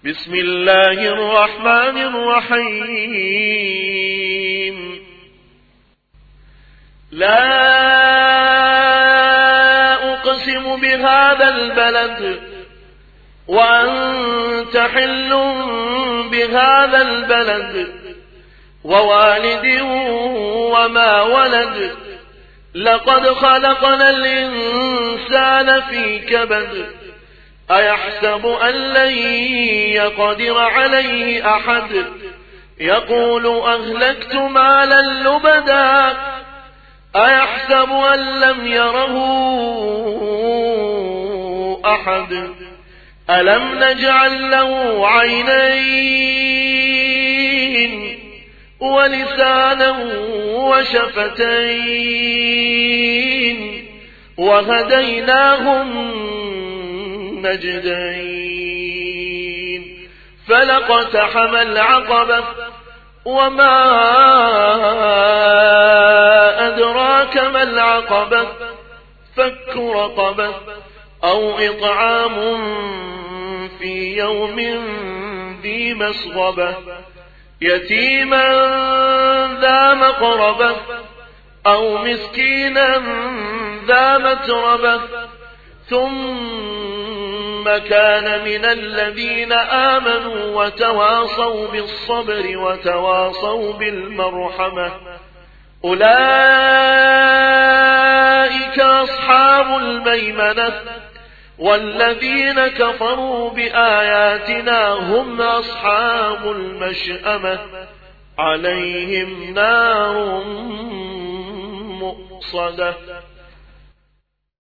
بسم الله الرحمن الرحيم لا أقسم بهذا البلد وأنت حل بهذا البلد ووالد وما ولد لقد خلقنا الإنسان في كبد أيحسب أن لن يقدر عليه أحد يقول أهلكت مالا لبدا أيحسب أن لم يره أحد ألم نجعل له عينين ولسانا وشفتين وهديناه النجدين فلاقتحم العقبة وما أدراك ما العقبة فك رقبة أو إطعام في يوم ذي مسغبة يتيما ذا مقربة أو مسكينا ذا متربة ثم كان من الذين آمنوا وتواصوا بالصبر وتواصوا بالمرحمة أولئك أصحاب الميمنة والذين كفروا بآياتنا هم أصحاب المشأمة عليهم نار مؤصدة